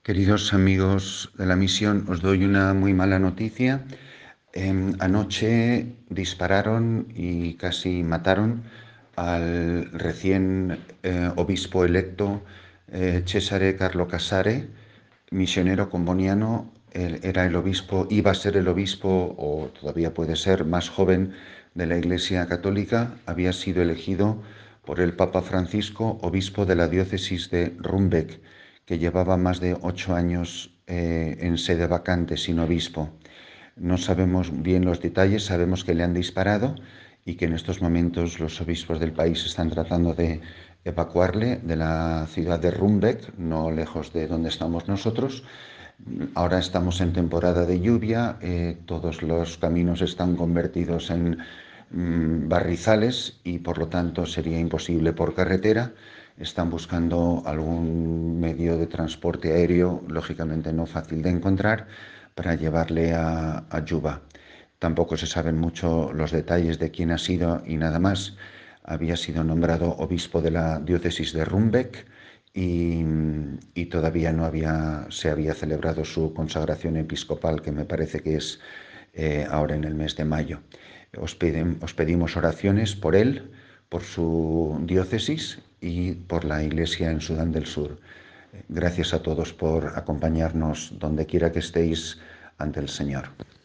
Queridos amigos de la misión, os doy una muy mala noticia. Anoche dispararon y casi mataron al recién obispo electo Cesare Carlo Casare, misionero comboniano. Él era el obispo, iba a ser el obispo, o todavía puede ser, más joven de la Iglesia Católica. Había sido elegido por el Papa Francisco obispo de la diócesis de Rumbeck, que llevaba más de 8 años en sede vacante sin obispo. No sabemos bien los detalles, sabemos que le han disparado y que en estos momentos los obispos del país están tratando de evacuarle de la ciudad de Rumbeck, no lejos de donde estamos nosotros. Ahora estamos en temporada de lluvia, todos los caminos están convertidos en barrizales y por lo tanto sería imposible por carretera. Están buscando algún medio de transporte aéreo, lógicamente no fácil de encontrar, para llevarle a Juba. Tampoco se saben mucho los detalles de quién ha sido y nada más. Había sido nombrado obispo de la diócesis de Rumbeck y todavía no se había celebrado su consagración episcopal, que me parece que es ahora en el mes de mayo. Os pedimos oraciones por él, por su diócesis y por la Iglesia en Sudán del Sur. Gracias a todos por acompañarnos donde quiera que estéis ante el Señor.